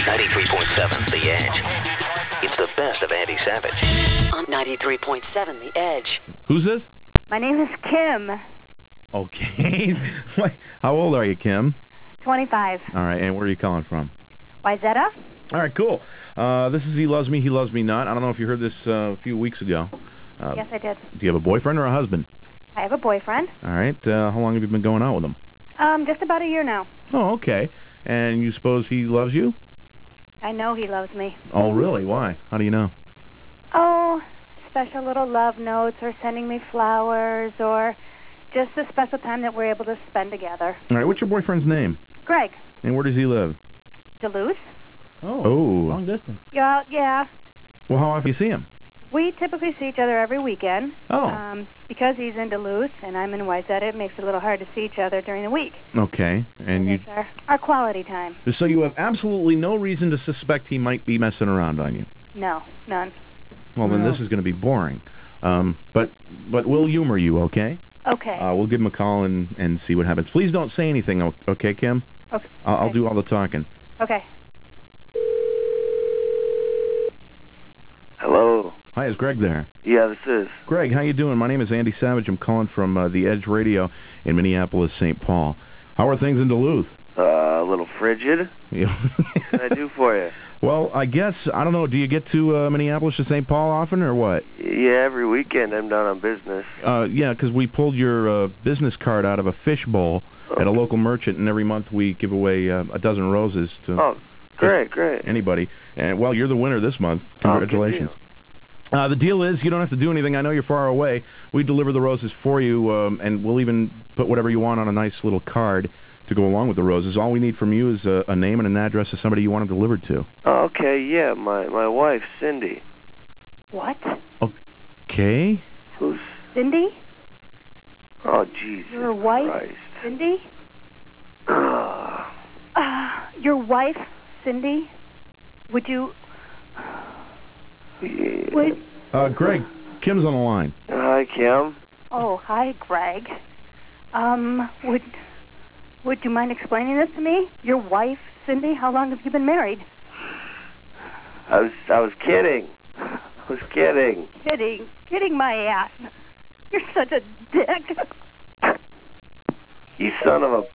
93.7 The Edge. It's the best of Andy Savage. On 93.7 The Edge. Who's this? My name is Kim, Okay. How old are you, Kim? 25. All right, and where are you calling from? Wyzetta? All right, cool. This is He Loves Me, He Loves Me Not. I don't know if you heard this a few weeks ago. Yes, I did. Do you have a boyfriend or a husband? I have a boyfriend. All right. How long have you been going out with him? Just about a year now. Oh, okay. And you suppose he loves you? I know he loves me. Oh, really? Why? How do you know? Oh, special little love notes or sending me flowers or just the special time that we're able to spend together. All right. What's your boyfriend's name? Greg, And where does he live? Duluth? Oh. Long distance. Yeah. Well, how often do you see him? We typically see each other every weekend. Oh. Because he's in Duluth and I'm in Wyzetta, it makes it a little hard to see each other during the week. Okay. And you. It's our quality time. So you have absolutely no reason to suspect he might be messing around on you. No, none. Well, then No. this is going to be boring. But we'll humor you, okay? Okay. We'll give him a call and see what happens. Please don't say anything, okay, Kim? Okay. I'll do all the talking. Okay. Hello. Hi, is Greg there? Yeah, this is. Greg, how you doing? My name is Andy Savage. I'm calling from the Edge Radio in Minneapolis, St. Paul. How are things in Duluth? A little frigid. Yeah. What can I do for you? Well, I guess, I don't know, do you get to Minneapolis to St. Paul often or what? Yeah, every weekend I'm down on business. Yeah, because we pulled your business card out of a fish bowl at a local merchant, and every month we give away a dozen roses to Oh, great. anybody. And, well, you're the winner this month. Congratulations. The deal is you don't have to do anything. I know you're far away. We deliver the roses for you, and we'll even put whatever you want on a nice little card to go along with the roses. All we need from you is a name and an address of somebody you want them delivered to. Oh, okay, yeah, my wife, Cindy. What? Okay. Who's... Cindy? Oh, Jesus Your wife? Christ. Cindy? Your wife, Cindy? Would you... Yeah. Would... Greg, Kim's on the line. Hi, Kim. Oh, hi, Greg. Would you mind explaining this to me? Your wife, Cindy? How long have you been married? I was kidding. Kidding my ass. You're such a dick. You son of a